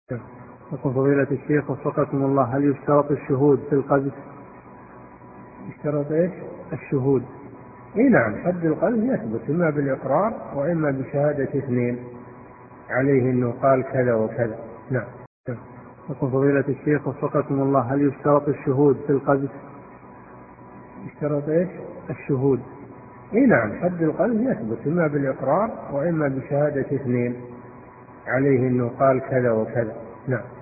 يقول فضيلة الشيخ وفقكم الله، هل يشترط الشهود في القذف؟ يشترط ايش؟ الشهود. اي نعم، حد القذف يثبت اما بالاقرار واما بشهادة اثنين عليه انه قال كذا وكذا. نعم. يقول فضيلة الشيخ وفقكم الله، هل يشترط الشهود في القذف؟ يشترط ايش؟ الشهود. اي نعم، حد القذف يثبت اما بالاقرار واما بشهادة اثنين عليه انه قال كذا وكذا. نعم.